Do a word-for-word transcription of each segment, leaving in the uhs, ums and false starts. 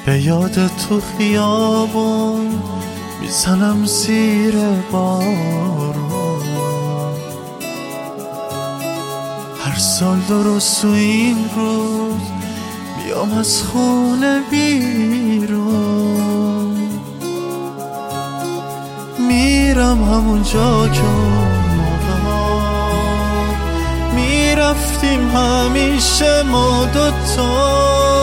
به یاد تو خیابون میزنم زیر بارون. هر سال درست تو این روز بیام از خونه بیرون، میرم همون جا که میرفتیم همیشه ما دوتا.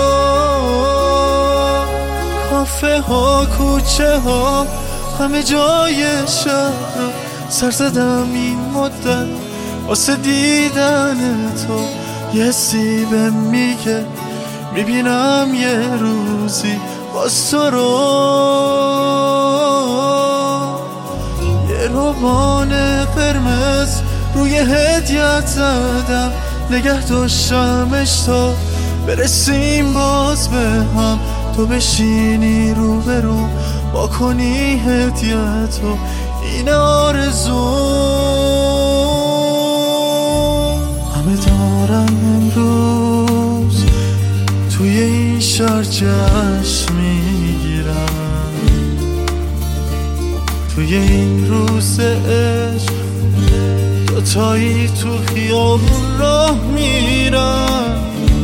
کافه ها، کوچه ها، همه جای شهر سر زدم این مدت واسه دیدن تو. یه سیبه میگه میبینم یه روزی باز تو رو. یه روبان قرمز روی هدیت زدم، نگه داشتمش تا برسیم باز به هم. تو بشینی رو برو با کنی هدیتو، این آرزو. همه دارن امروز توی این شهر جشن میگیرن، توی این روز عشق دوتایی تو خیابون راه میرن.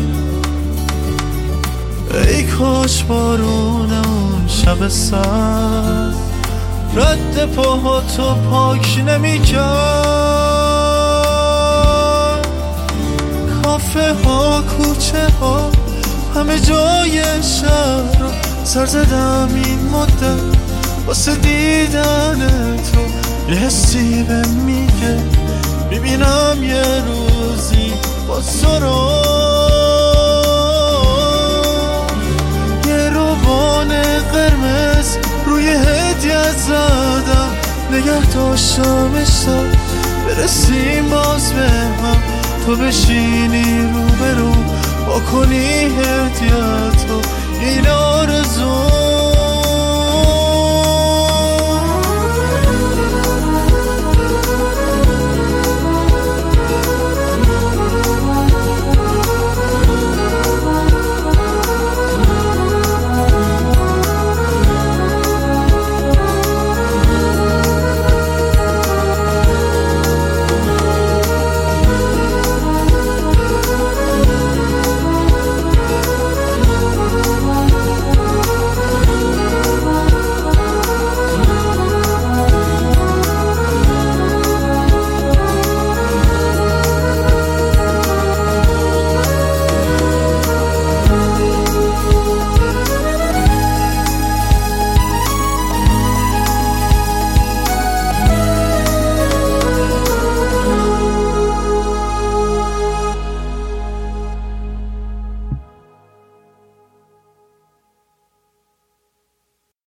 ای کاش بارون اون شب سرد رد پاهاتو پاک نمی‌کرد. کافه ها، کوچه ها، همه جای شهر رو سر زدم این مدت واسه دیدن تو. یه حسی به میگه میبینم یه روزی باز تو رو. یه روبان قرمز روی هدیت زدم، نگه داشتمش تا برسیم باز به هم. تو بشینی رو برو با کنی هدیتو، این آرزو.